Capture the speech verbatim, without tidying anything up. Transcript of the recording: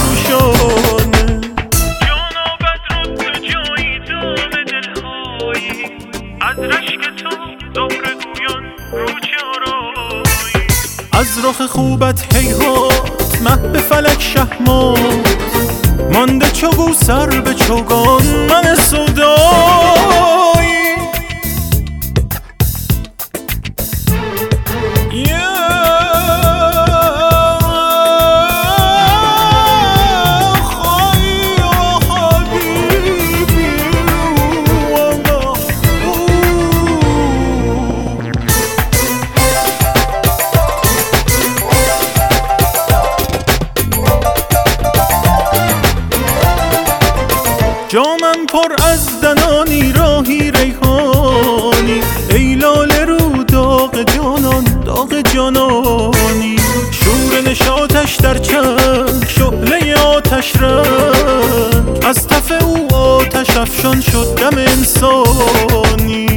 روشانه. جانابت رو تو جایی دام دلهایی، از رشک تو زهره گویان رو چارایی. از رخ خوبت هیهات مه به فلک شهمات، مانده چو سر به چوگان من سودایی. جامم پر از دنانی راهی ریحانی، ای لاله رو داغ جانان داغ جانانی. شور نشاطش در چنگ شعله آتش رنگ، از تف او آتش افشان شد دم انسانی.